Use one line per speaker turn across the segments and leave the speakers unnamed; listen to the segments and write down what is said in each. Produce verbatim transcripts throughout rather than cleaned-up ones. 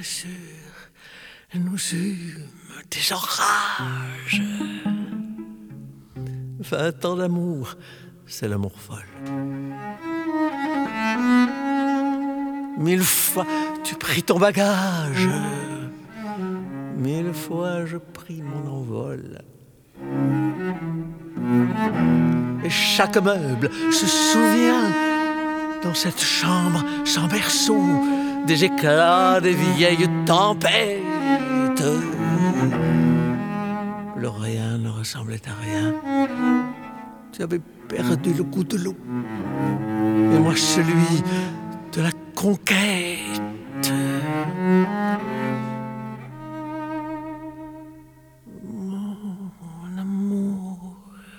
bien sûr, nous eûmes des orages. Vingt ans d'amour, c'est l'amour folle. Mille fois tu pris ton bagage, mille fois je pris mon envol. Et chaque meuble se souvient, dans cette chambre sans berceau, des éclats des vieilles tempêtes. Le rien ne ressemblait à rien. Tu avais perdu le goût de l'eau, et moi celui de la conquête. Mon amour,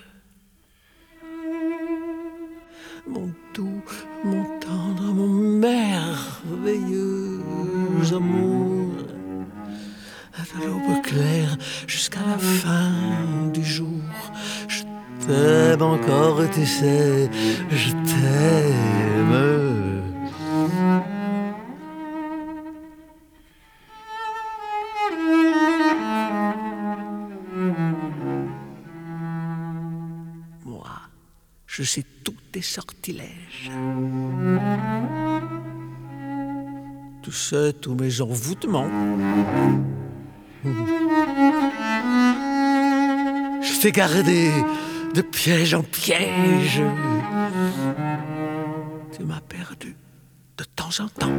mon doux, mon tendre, mon merveilleux amour, de l'aube claire jusqu'à la fin du jour. Je t'aime encore, tu sais, je t'aime. Moi, je sais tous tes sortilèges. Tu sais tous mes envoûtements. Je t'ai gardé de piège en piège. Tu m'as perdu de temps en temps.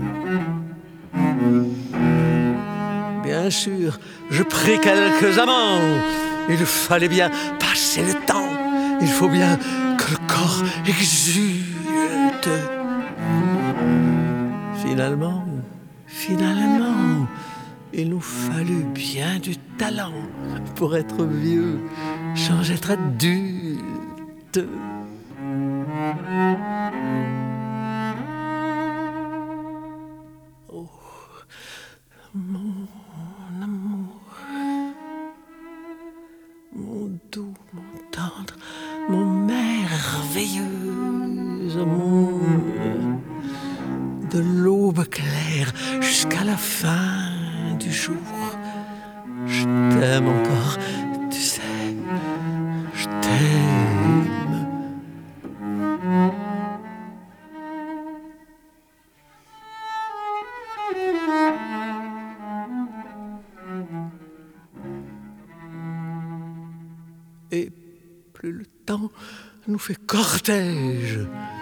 Bien sûr, je pris quelques amants. Il fallait bien passer le temps. Il faut bien que le corps exulte. Finalement, finalement, il nous fallut bien du talent pour être vieux sans être adulte. Oh, mon amour, mon doux, mon tendre, mon merveilleux amour, de l'aube claire jusqu'à la fin du jour. Je t'aime encore, tu sais, je t'aime. Et plus le temps nous fait cortège,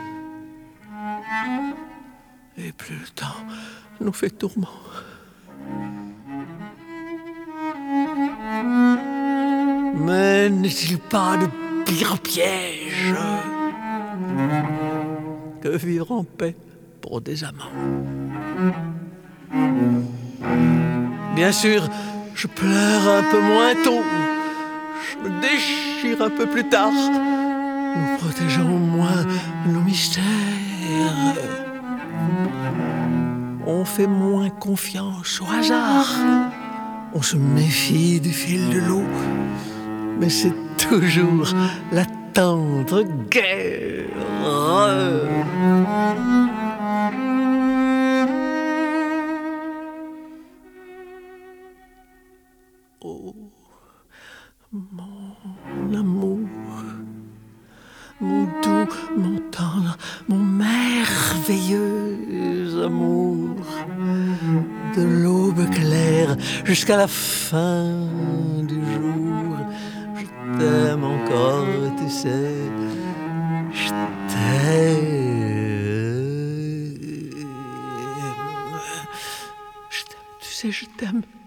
et plus le temps nous fait tourment. Mais n'est-il pas de pire piège que vivre en paix pour des amants? Bien sûr, je pleure un peu moins tôt, je me déchire un peu plus tard. Nous protégeons moins nos mystères. On fait moins confiance au hasard. On se méfie du fil de l'eau. Mais c'est toujours la tendre guerre. Oh, mon amour, mon doux, mon tendre, mon merveilleux amour, de l'aube claire jusqu'à la fin du jour. Je t'aime encore, tu sais, je t'aime. Je t'aime, tu sais, je t'aime.